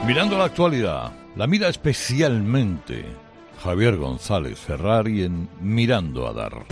Mirando la actualidad, la mira especialmente Javier González Ferrari en Mirando a Dar.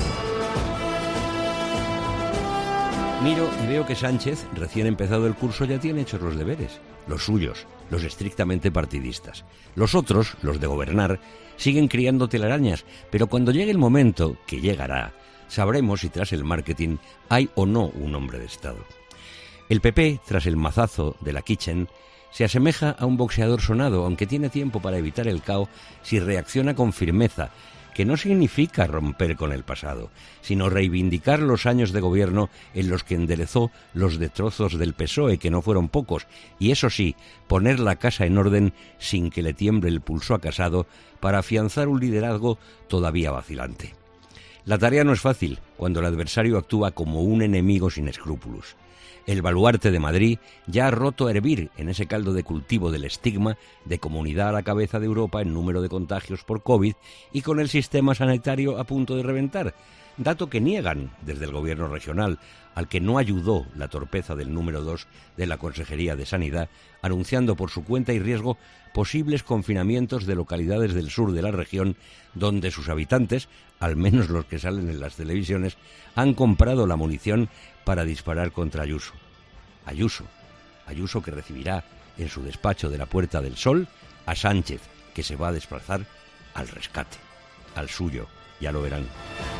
Miro y veo que Sánchez, recién empezado el curso, ya tiene hechos los deberes, los suyos, los estrictamente partidistas. Los otros, los de gobernar, siguen criando telarañas, pero cuando llegue el momento, que llegará, sabremos si tras el marketing hay o no un hombre de Estado. El PP, tras el mazazo de la Kitchen, se asemeja a un boxeador sonado, aunque tiene tiempo para evitar el KO si reacciona con firmeza, que no significa romper con el pasado, sino reivindicar los años de gobierno en los que enderezó los destrozos del PSOE, que no fueron pocos, y eso sí, poner la casa en orden sin que le tiemble el pulso a Casado para afianzar un liderazgo todavía vacilante. La tarea no es fácil cuando el adversario actúa como un enemigo sin escrúpulos. El baluarte de Madrid ya ha roto a hervir en ese caldo de cultivo del estigma de comunidad a la cabeza de Europa en número de contagios por COVID y con el sistema sanitario a punto de reventar, dato que niegan desde el gobierno regional, al que no ayudó la torpeza del número 2 de la Consejería de Sanidad, anunciando por su cuenta y riesgo posibles confinamientos de localidades del sur de la región donde sus habitantes, al menos los que salen en las televisiones, han comprado la munición para disparar contra Ayuso. Ayuso que recibirá en su despacho de la Puerta del Sol a Sánchez, que se va a desplazar al rescate, al suyo, ya lo verán.